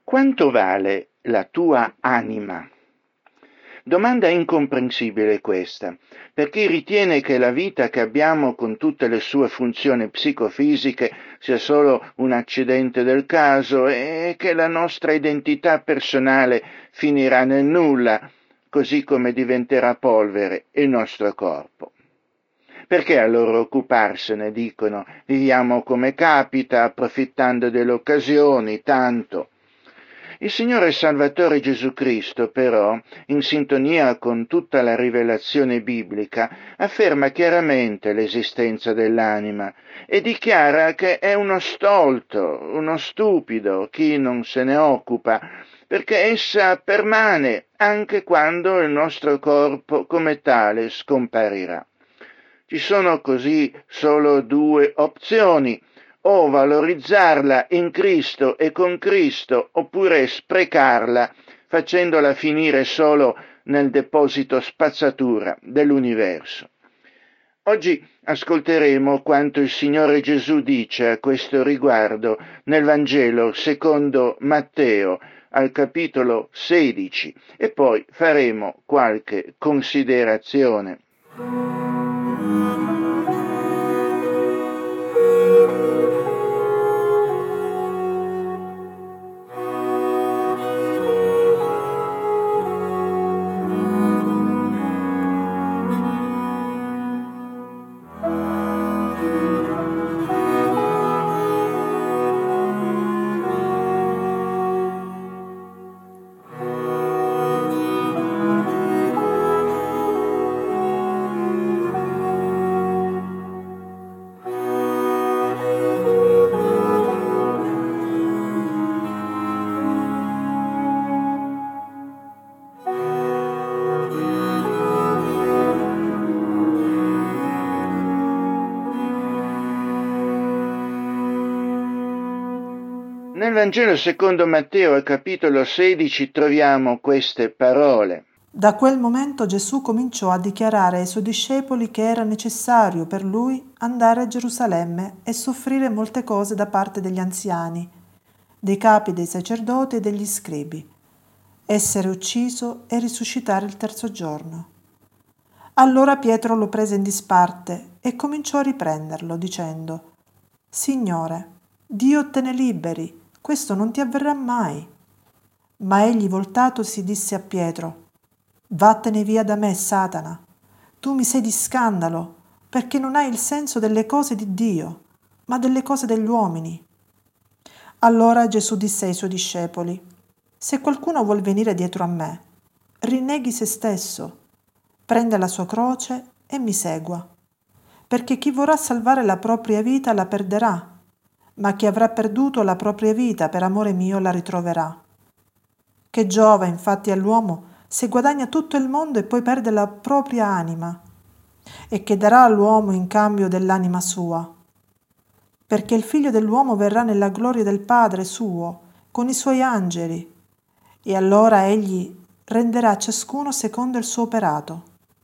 Quanto vale la tua anima? Domanda incomprensibile questa, per chi ritiene che la vita che abbiamo con tutte le sue funzioni psicofisiche sia solo un accidente del caso e che la nostra identità personale finirà nel nulla, così come diventerà polvere il nostro corpo. Perché allora occuparsene, dicono, viviamo come capita, approfittando delle occasioni, tanto. Il Signore Salvatore Gesù Cristo, però, in sintonia con tutta la rivelazione biblica, afferma chiaramente l'esistenza dell'anima e dichiara che è uno stolto, uno stupido chi non se ne occupa, perché essa permane anche quando il nostro corpo come tale scomparirà. Ci sono così solo due opzioni: o valorizzarla in Cristo e con Cristo, oppure sprecarla, facendola finire solo nel deposito spazzatura dell'universo. Oggi ascolteremo quanto il Signore Gesù dice a questo riguardo nel Vangelo secondo Matteo, al capitolo 16, e poi faremo qualche considerazione. Nel Vangelo secondo Matteo, al capitolo 16, troviamo queste parole. Da quel momento Gesù cominciò a dichiarare ai suoi discepoli che era necessario per lui andare a Gerusalemme e soffrire molte cose da parte degli anziani, dei capi dei sacerdoti e degli scribi, essere ucciso e risuscitare il terzo giorno. Allora Pietro lo prese in disparte e cominciò a riprenderlo, dicendo: «Signore, Dio te ne liberi, questo non ti avverrà mai». Ma egli voltatosi disse a Pietro: «Vattene via da me, Satana, tu mi sei di scandalo, perché non hai il senso delle cose di Dio, ma delle cose degli uomini». Allora Gesù disse ai suoi discepoli: «Se qualcuno vuol venire dietro a me, rinneghi se stesso, prenda la sua croce e mi segua. Perché chi vorrà salvare la propria vita la perderà, ma chi avrà perduto la propria vita per amore mio la ritroverà. Che giova infatti all'uomo se guadagna tutto il mondo e poi perde la propria anima? E che darà all'uomo in cambio dell'anima sua? Perché il figlio dell'uomo verrà nella gloria del Padre suo, con i suoi angeli, e allora egli renderà a ciascuno secondo il suo operato.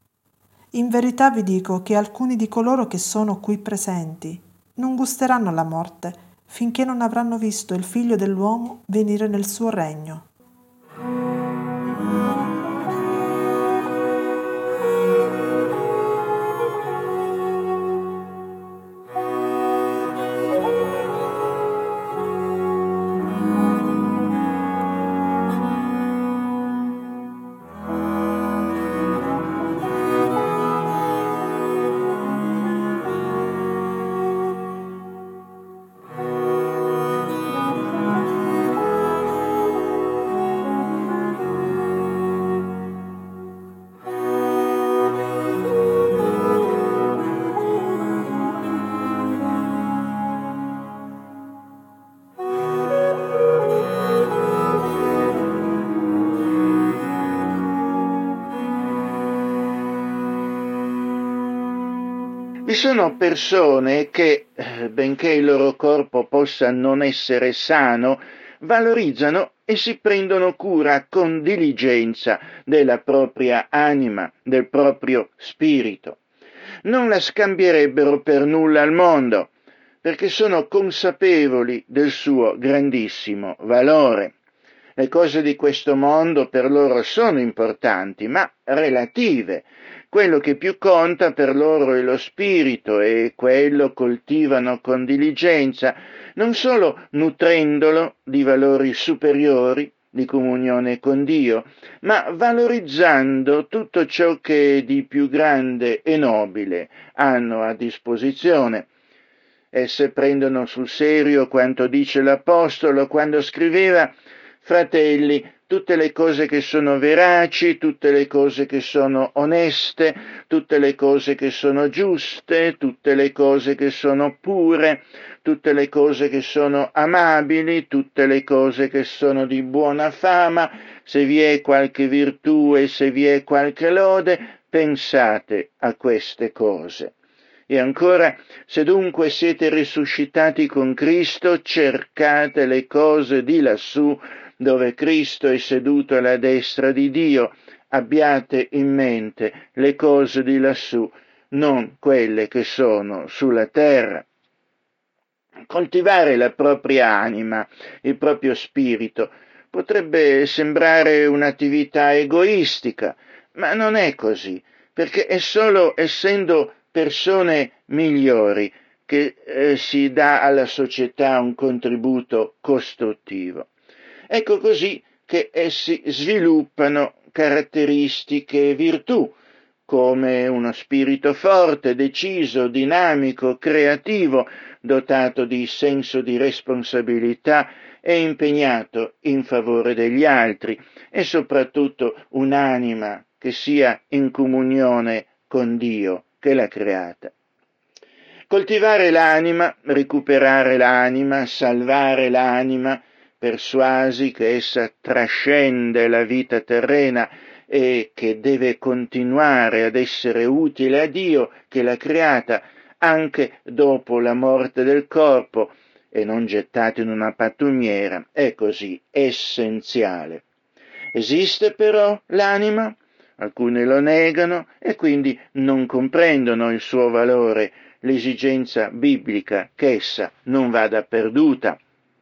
In verità vi dico che alcuni di coloro che sono qui presenti non gusteranno la morte finché non avranno visto il figlio dell'uomo venire nel suo regno». Vi sono persone che, benché il loro corpo possa non essere sano, valorizzano e si prendono cura con diligenza della propria anima, del proprio spirito. Non la scambierebbero per nulla al mondo, perché sono consapevoli del suo grandissimo valore. Le cose di questo mondo per loro sono importanti, ma relative. Quello che più conta per loro è lo spirito e quello coltivano con diligenza, non solo nutrendolo di valori superiori, di comunione con Dio, ma valorizzando tutto ciò che di più grande e nobile hanno a disposizione. Esse prendono sul serio quanto dice l'Apostolo quando scriveva: fratelli, tutte le cose che sono veraci, tutte le cose che sono oneste, tutte le cose che sono giuste, tutte le cose che sono pure, tutte le cose che sono amabili, tutte le cose che sono di buona fama, se vi è qualche virtù e se vi è qualche lode, pensate a queste cose. E ancora, se dunque siete risuscitati con Cristo, cercate le cose di lassù, dove Cristo è seduto alla destra di Dio. Abbiate in mente le cose di lassù, non quelle che sono sulla terra. Coltivare la propria anima, il proprio spirito, potrebbe sembrare un'attività egoistica, ma non è così, perché è solo essendo persone migliori che si dà alla società un contributo costruttivo. Ecco così che essi sviluppano caratteristiche e virtù, come uno spirito forte, deciso, dinamico, creativo, dotato di senso di responsabilità e impegnato in favore degli altri, e soprattutto un'anima che sia in comunione con Dio che l'ha creata. Coltivare l'anima, recuperare l'anima, salvare l'anima, persuasi che essa trascende la vita terrena e che deve continuare ad essere utile a Dio che l'ha creata anche dopo la morte del corpo e non gettato in una pattumiera, è così essenziale. Esiste però l'anima? Alcuni lo negano e quindi non comprendono il suo valore, l'esigenza biblica che essa non vada perduta.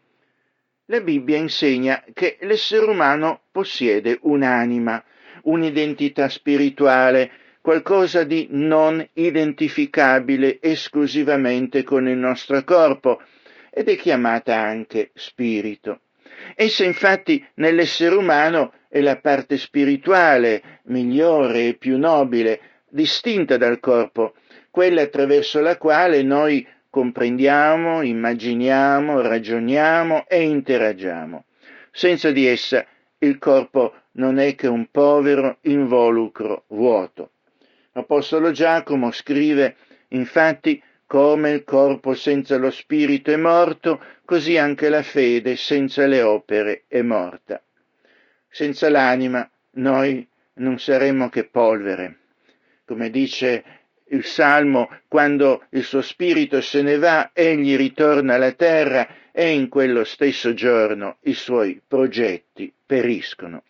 La Bibbia insegna che l'essere umano possiede un'anima, un'identità spirituale, qualcosa di non identificabile esclusivamente con il nostro corpo, ed è chiamata anche spirito. Essa infatti nell'essere umano è la parte spirituale, migliore e più nobile, distinta dal corpo, quella attraverso la quale noi comprendiamo, immaginiamo, ragioniamo e interagiamo. Senza di essa il corpo non è che un povero involucro vuoto. L'Apostolo Giacomo scrive, infatti, come il corpo senza lo spirito è morto, così anche la fede senza le opere è morta. Senza l'anima noi non saremmo che polvere. Come dice il Salmo, quando il suo spirito se ne va, egli ritorna alla terra e in quello stesso giorno i suoi progetti periscono.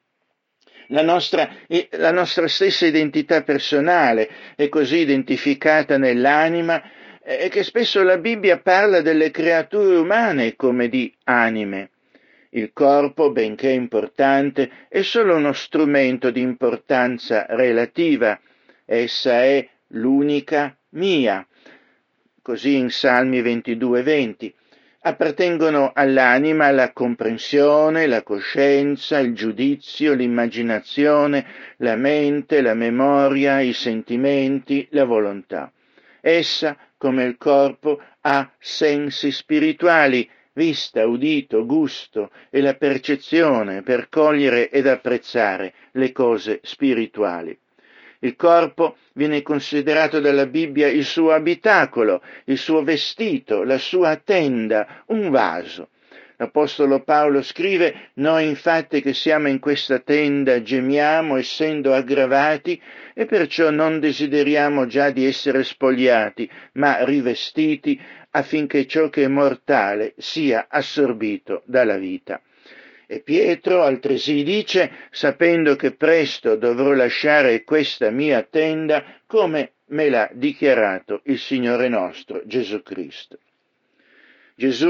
La nostra stessa identità personale è così identificata nell'anima che spesso la Bibbia parla delle creature umane come di anime. Il corpo, benché importante, è solo uno strumento di importanza relativa. Essa è l'unica mia. Così in Salmi 22:20. Appartengono all'anima la comprensione, la coscienza, il giudizio, l'immaginazione, la mente, la memoria, i sentimenti, la volontà. Essa, come il corpo, ha sensi spirituali, vista, udito, gusto e la percezione per cogliere ed apprezzare le cose spirituali. Il corpo viene considerato dalla Bibbia il suo abitacolo, il suo vestito, la sua tenda, un vaso. L'Apostolo Paolo scrive: noi infatti che siamo in questa tenda gemiamo essendo aggravati e perciò non desideriamo già di essere spogliati, ma rivestiti affinché ciò che è mortale sia assorbito dalla vita. E Pietro altresì dice: sapendo che presto dovrò lasciare questa mia tenda, come me l'ha dichiarato il Signore nostro Gesù Cristo. Gesù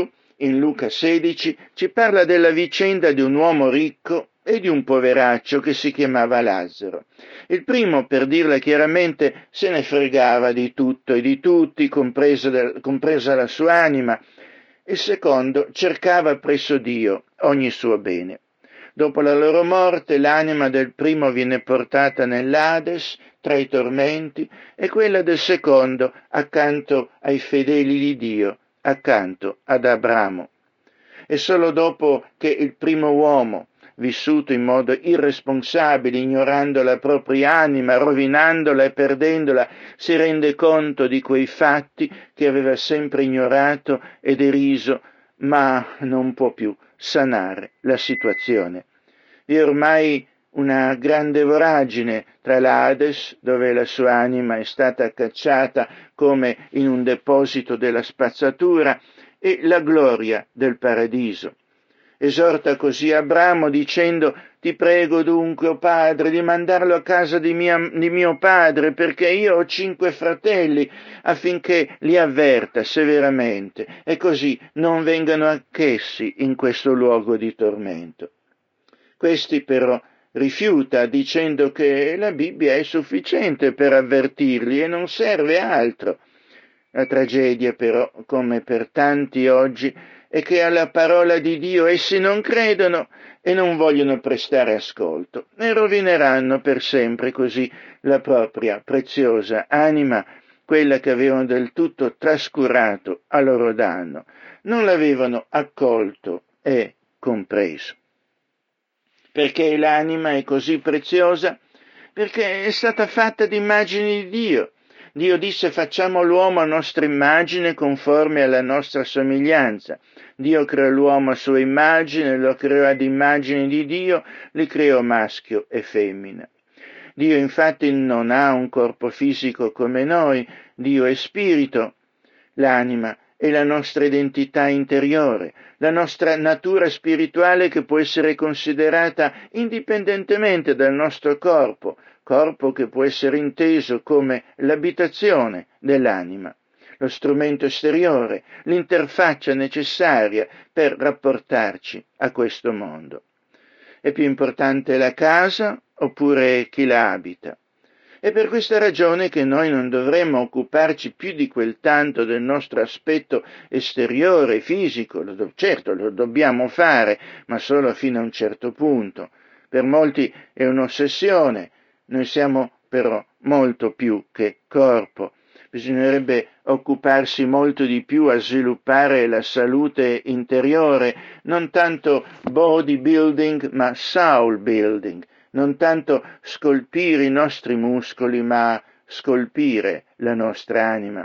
in Luca 16, ci parla della vicenda di un uomo ricco e di un poveraccio che si chiamava Lazzaro. Il primo, per dirla chiaramente, se ne fregava di tutto e di tutti, compresa la sua anima. Il secondo cercava presso Dio ogni suo bene. Dopo la loro morte, l'anima del primo viene portata nell'Ades, tra i tormenti, e quella del secondo accanto ai fedeli di Dio, accanto ad Abramo. E solo dopo che il primo uomo, vissuto in modo irresponsabile, ignorando la propria anima, rovinandola e perdendola, si rende conto di quei fatti che aveva sempre ignorato e deriso, ma non può più sanare la situazione. Vi è ormai una grande voragine tra l'Ades, dove la sua anima è stata cacciata come in un deposito della spazzatura, e la gloria del paradiso. Esorta così Abramo dicendo: ti prego dunque, o padre, di mandarlo a casa di mio padre, perché io ho 5 fratelli, affinché li avverta severamente, e così non vengano anch'essi in questo luogo di tormento. Questi però rifiuta, dicendo che la Bibbia è sufficiente per avvertirli e non serve altro. La tragedia però, come per tanti oggi, è che alla parola di Dio essi non credono e non vogliono prestare ascolto, e rovineranno per sempre così la propria preziosa anima, quella che avevano del tutto trascurato a loro danno, non l'avevano accolto e compreso. Perché l'anima è così preziosa? Perché è stata fatta d'immagini di Dio. Dio disse: facciamo l'uomo a nostra immagine, conforme alla nostra somiglianza. Dio creò l'uomo a sua immagine, lo creò ad immagine di Dio, li creò maschio e femmina. Dio infatti non ha un corpo fisico come noi, Dio è spirito. L'anima è la nostra identità interiore, la nostra natura spirituale, che può essere considerata indipendentemente dal nostro corpo che può essere inteso come l'abitazione dell'anima, lo strumento esteriore, l'interfaccia necessaria per rapportarci a questo mondo. È più importante la casa oppure chi la abita? È per questa ragione che noi non dovremmo occuparci più di quel tanto del nostro aspetto esteriore, fisico. Certo, lo dobbiamo fare, ma solo fino a un certo punto. Per molti è un'ossessione, noi siamo però molto più che corpo. Bisognerebbe occuparsi molto di più a sviluppare la salute interiore, non tanto bodybuilding, ma soul building. Non tanto scolpire i nostri muscoli, ma scolpire la nostra anima.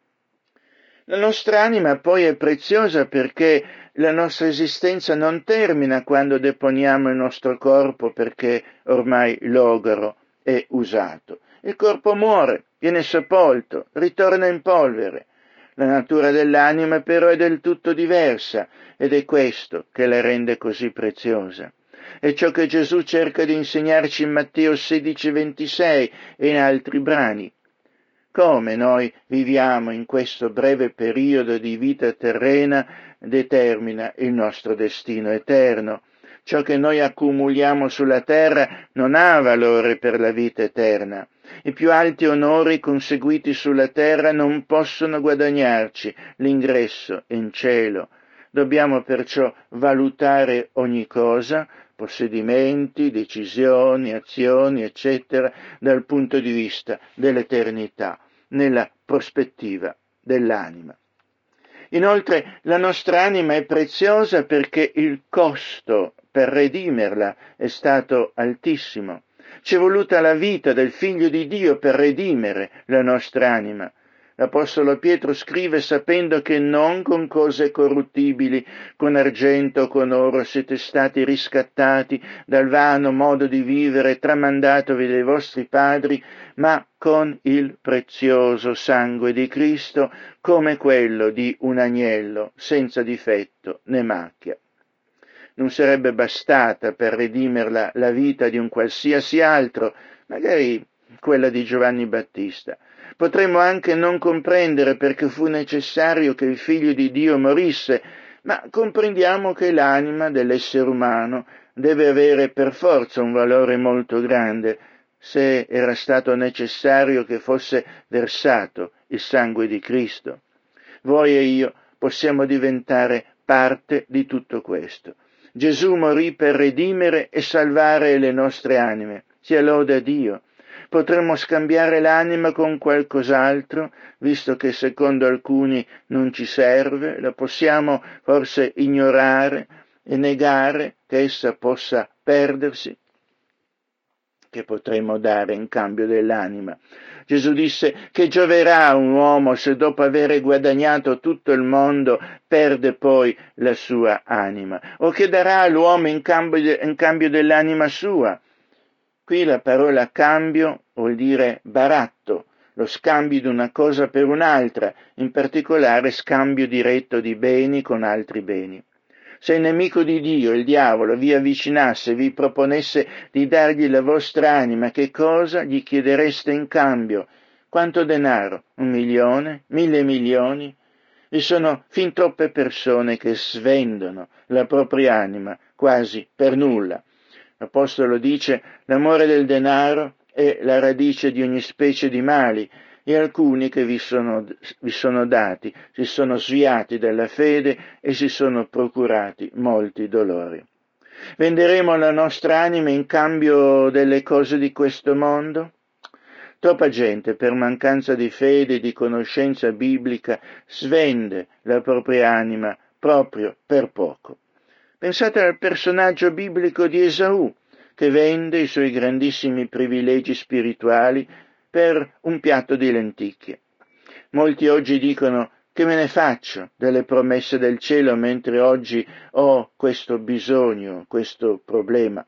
La nostra anima poi è preziosa perché la nostra esistenza non termina quando deponiamo il nostro corpo, perché ormai logoro e usato. Il corpo muore, viene sepolto, ritorna in polvere. La natura dell'anima però è del tutto diversa, ed è questo che la rende così preziosa. È ciò che Gesù cerca di insegnarci in Matteo 16,26 e in altri brani. Come noi viviamo in questo breve periodo di vita terrena determina il nostro destino eterno. Ciò che noi accumuliamo sulla terra non ha valore per la vita eterna. I più alti onori conseguiti sulla terra non possono guadagnarci l'ingresso in cielo. Dobbiamo perciò valutare ogni cosa, possedimenti, decisioni, azioni, eccetera, dal punto di vista dell'eternità, nella prospettiva dell'anima. Inoltre la nostra anima è preziosa perché il costo per redimerla è stato altissimo. Ci è voluta la vita del Figlio di Dio per redimere la nostra anima. L'Apostolo Pietro scrive: sapendo che non con cose corruttibili, con argento o con oro, siete stati riscattati dal vano modo di vivere tramandatovi dai vostri padri, ma con il prezioso sangue di Cristo, come quello di un agnello, senza difetto né macchia. Non sarebbe bastata per redimerla la vita di un qualsiasi altro, magari quella di Giovanni Battista. Potremmo anche non comprendere perché fu necessario che il Figlio di Dio morisse, ma comprendiamo che l'anima dell'essere umano deve avere per forza un valore molto grande se era stato necessario che fosse versato il sangue di Cristo. Voi e io possiamo diventare parte di tutto questo. Gesù morì per redimere e salvare le nostre anime. Sia lode a Dio. Potremmo scambiare l'anima con qualcos'altro, visto che secondo alcuni non ci serve, la possiamo forse ignorare e negare che essa possa perdersi. Che potremmo dare in cambio dell'anima? Gesù disse: che gioverà un uomo se dopo aver guadagnato tutto il mondo perde poi la sua anima? O che darà l'uomo in cambio dell'anima sua? Qui la parola cambio vuol dire baratto, lo scambio di una cosa per un'altra, in particolare scambio diretto di beni con altri beni. Se il nemico di Dio, il diavolo, vi avvicinasse e vi proponesse di dargli la vostra anima, che cosa gli chiedereste in cambio? Quanto denaro? 1 milione? 1.000 milioni? Vi sono fin troppe persone che svendono la propria anima quasi per nulla. L'Apostolo dice: l'amore del denaro è la radice di ogni specie di mali, e alcuni che vi sono dati si sono sviati dalla fede e si sono procurati molti dolori. Venderemo la nostra anima in cambio delle cose di questo mondo? Troppa gente, per mancanza di fede e di conoscenza biblica, svende la propria anima proprio per poco. Pensate al personaggio biblico di Esaù, che vende i suoi grandissimi privilegi spirituali per un piatto di lenticchie. Molti oggi dicono: che me ne faccio delle promesse del cielo mentre oggi ho questo bisogno, questo problema.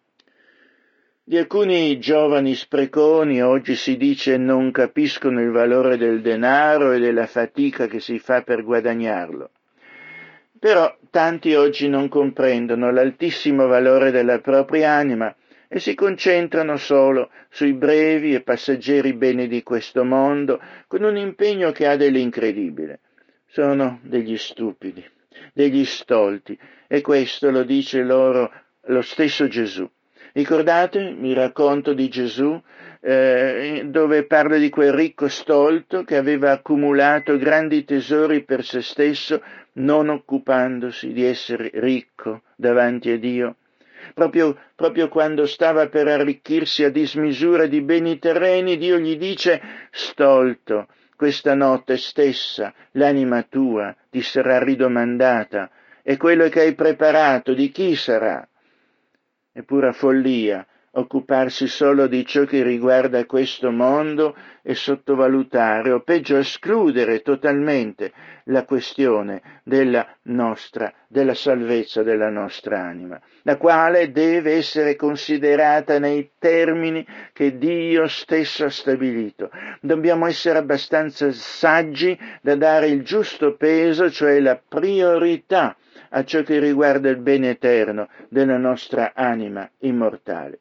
Di alcuni giovani spreconi oggi si dice non capiscono il valore del denaro e della fatica che si fa per guadagnarlo. Però tanti oggi non comprendono l'altissimo valore della propria anima e si concentrano solo sui brevi e passeggeri beni di questo mondo, con un impegno che ha dell'incredibile. Sono degli stupidi, degli stolti, e questo lo dice loro lo stesso Gesù. Ricordate il racconto di Gesù dove parla di quel ricco stolto che aveva accumulato grandi tesori per se stesso, non occupandosi di essere ricco davanti a Dio? Proprio quando stava per arricchirsi a dismisura di beni terreni, Dio gli dice: stolto, questa notte stessa l'anima tua ti sarà ridomandata, e quello che hai preparato di chi sarà? È pura follia occuparsi solo di ciò che riguarda questo mondo e sottovalutare, o peggio escludere totalmente la questione della salvezza della nostra anima, la quale deve essere considerata nei termini che Dio stesso ha stabilito. Dobbiamo essere abbastanza saggi da dare il giusto peso, cioè la priorità, a ciò che riguarda il bene eterno della nostra anima immortale.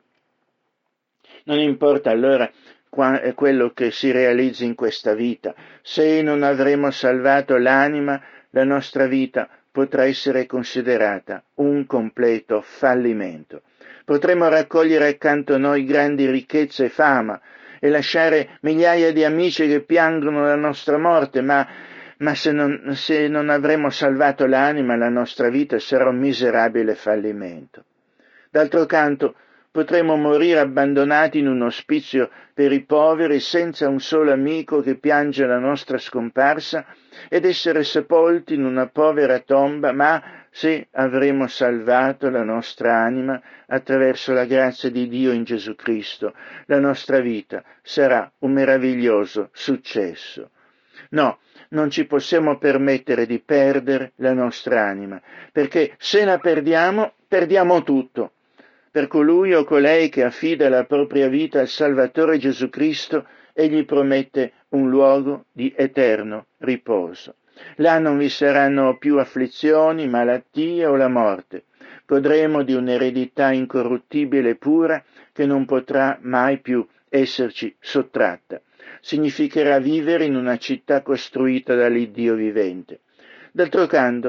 Non importa allora quello che si realizzi in questa vita, se non avremo salvato l'anima, la nostra vita potrà essere considerata un completo fallimento. Potremo raccogliere accanto a noi grandi ricchezze e fama e lasciare migliaia di amici che piangono la nostra morte, ma se non avremo salvato l'anima, la nostra vita sarà un miserabile fallimento. D'altro canto, potremo morire abbandonati in un ospizio per i poveri, senza un solo amico che piange la nostra scomparsa, ed essere sepolti in una povera tomba, ma se avremo salvato la nostra anima attraverso la grazia di Dio in Gesù Cristo, la nostra vita sarà un meraviglioso successo. No, non ci possiamo permettere di perdere la nostra anima, perché se la perdiamo, perdiamo tutto. Per colui o colei che affida la propria vita al Salvatore Gesù Cristo, egli promette un luogo di eterno riposo. Là non vi saranno più afflizioni, malattie o la morte. Godremo di un'eredità incorruttibile e pura che non potrà mai più esserci sottratta. Significherà vivere in una città costruita dall'Iddio vivente. D'altro canto,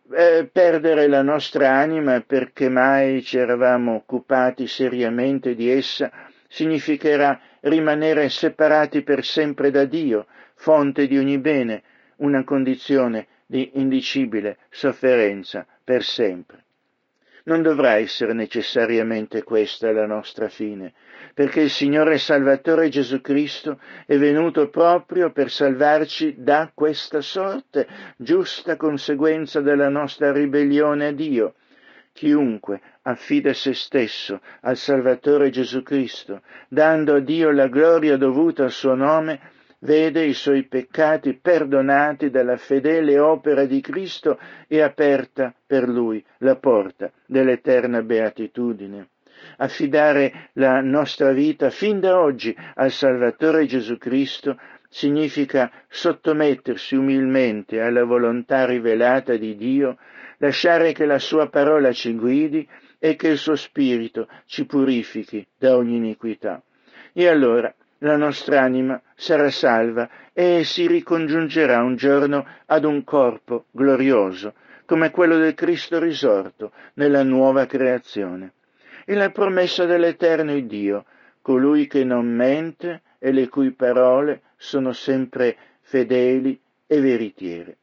perdere la nostra anima perché mai ci eravamo occupati seriamente di essa significherà rimanere separati per sempre da Dio, fonte di ogni bene, una condizione di indicibile sofferenza per sempre. Non dovrà essere necessariamente questa la nostra fine, perché il Signore Salvatore Gesù Cristo è venuto proprio per salvarci da questa sorte, giusta conseguenza della nostra ribellione a Dio. Chiunque affida se stesso al Salvatore Gesù Cristo, dando a Dio la gloria dovuta al suo nome, vede i suoi peccati perdonati dalla fedele opera di Cristo e aperta per lui la porta dell'eterna beatitudine. Affidare la nostra vita fin da oggi al Salvatore Gesù Cristo significa sottomettersi umilmente alla volontà rivelata di Dio, lasciare che la sua parola ci guidi e che il suo spirito ci purifichi da ogni iniquità. E allora la nostra anima sarà salva e si ricongiungerà un giorno ad un corpo glorioso, come quello del Cristo risorto nella nuova creazione. E la promessa dell'Eterno Dio, colui che non mente e le cui parole sono sempre fedeli e veritiere.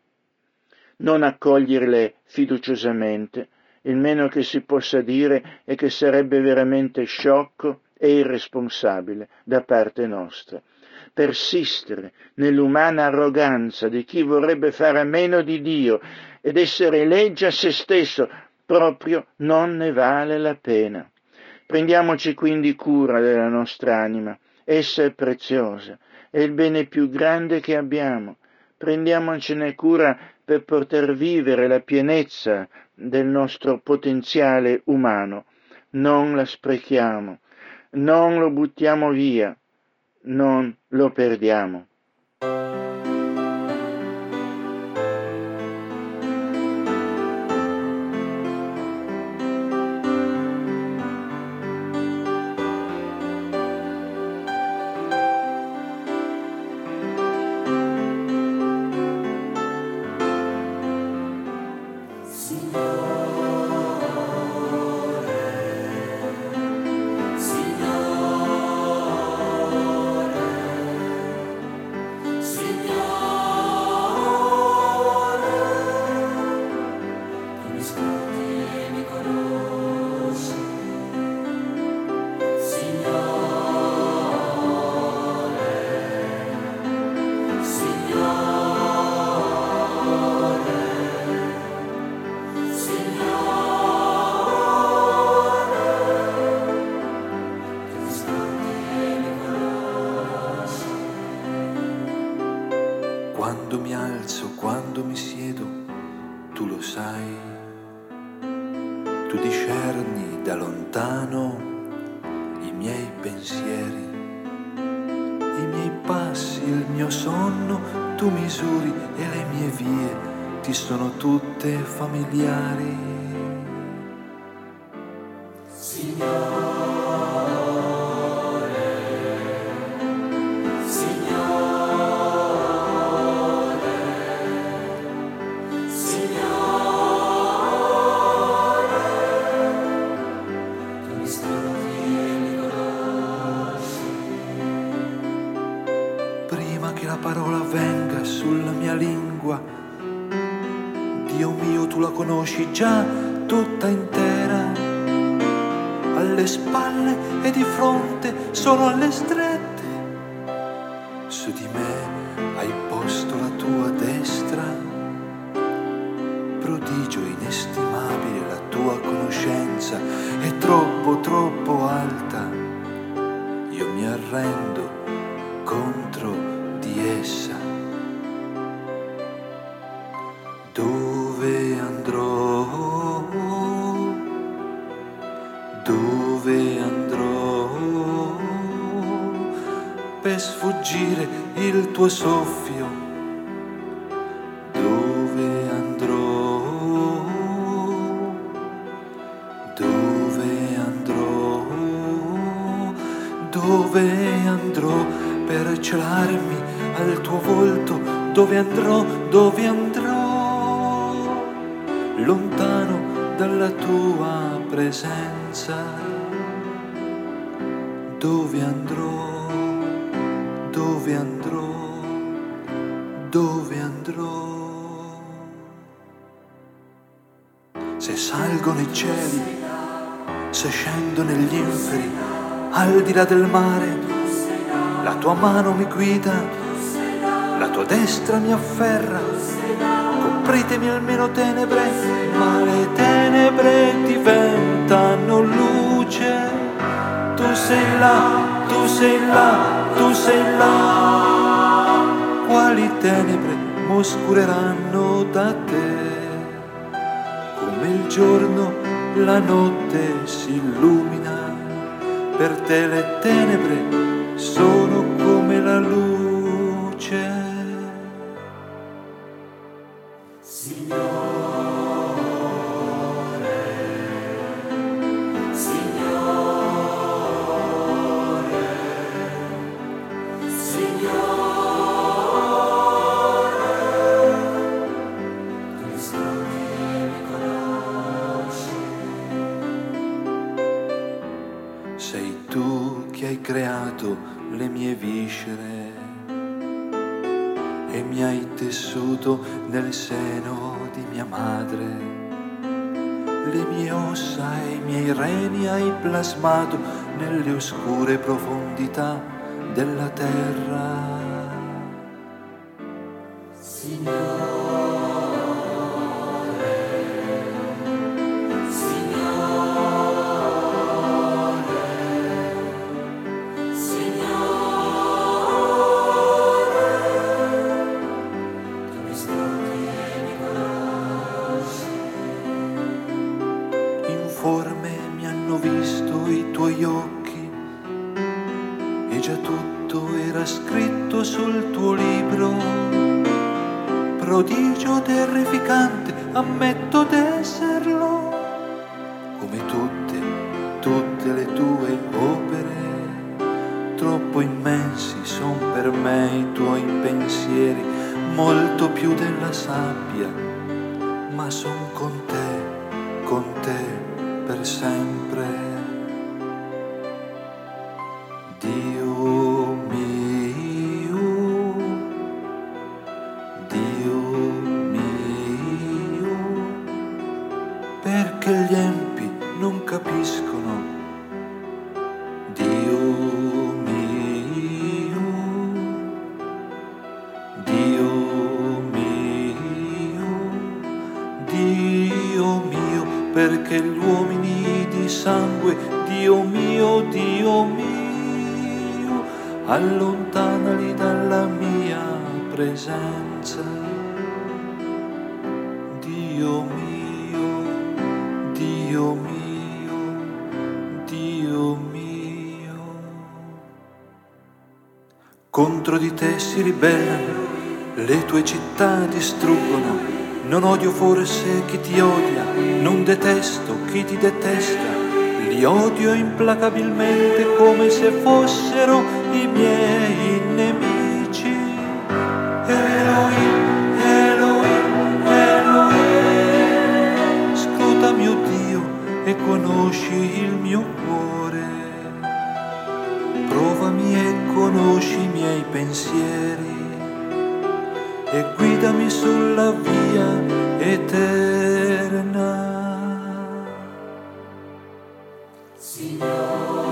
Non accoglierle fiduciosamente, il meno che si possa dire è che sarebbe veramente sciocco e irresponsabile da parte nostra. Persistere nell'umana arroganza di chi vorrebbe fare a meno di Dio ed essere legge a se stesso proprio non ne vale la pena. Prendiamoci quindi cura della nostra anima, essa è preziosa, è il bene più grande che abbiamo. Prendiamocene cura per poter vivere la pienezza del nostro potenziale umano. Non la sprechiamo, non lo buttiamo via, non lo perdiamo. Quando mi alzo, quando mi siedo, tu lo sai, tu discerni da lontano i miei pensieri, i miei passi, il mio sonno, tu misuri e le mie vie ti sono tutte familiari. Signore. Dio mio, tu la conosci già tutta intera, alle spalle e di fronte, solo alle strette. Su di me hai posto la tua destra, prodigio inestimabile la tua conoscenza, è troppo, troppo alta, io mi arrendo contro di essa. Dove andrò? Dove andrò? Per sfuggire il tuo soffio. Dove andrò? Dove andrò? Dove andrò per celarmi al tuo volto? Dove andrò? Dove andrò? lontano dalla tua presenza. Dove andrò, dove andrò, dove andrò? Se salgo nei cieli, se scendo negli inferi, al di là del mare, la tua mano mi guida, la tua destra mi afferra. Copritemi almeno tenebre, ma le tenebre diventano luce. Tu sei là, tu sei là, tu sei là. Quali tenebre m'oscureranno da te? Come il giorno la notte si illumina, per te le tenebre sono come la luce. Signore, Signore, Signore, tu mi conosci. Sei tu che hai creato le mie viscere e mi hai tessuto nel seno di mia madre. Le mie ossa e i miei reni hai plasmato nelle oscure profondità della terra. Signore, informe mi hanno visto i tuoi occhi e già tutto era scritto sul tuo libro. Prodigio terrificante, ammetto d'esserlo, come tutte le tue opere. Troppo immensi son per me i tuoi pensieri, molto più della sabbia, ma son con te per sempre. Dio mio, Dio mio, perché gli empi non capiscono. Dio mio, Dio mio, Dio mio, perché gli uomini di sangue, Dio mio, allontanali dalla mia presenza. Dio mio, Dio mio, Dio mio. Contro di te si ribellano, le tue città distruggono. Non odio forse chi ti odia, non detesto chi ti detesta, li odio implacabilmente come se fossero i miei nemici. Elohim, Elohim, Elohim, scrutami, oh Dio, e conosci il mio cuore. Provami e conosci i miei pensieri e guidami sulla via eterna. Signore.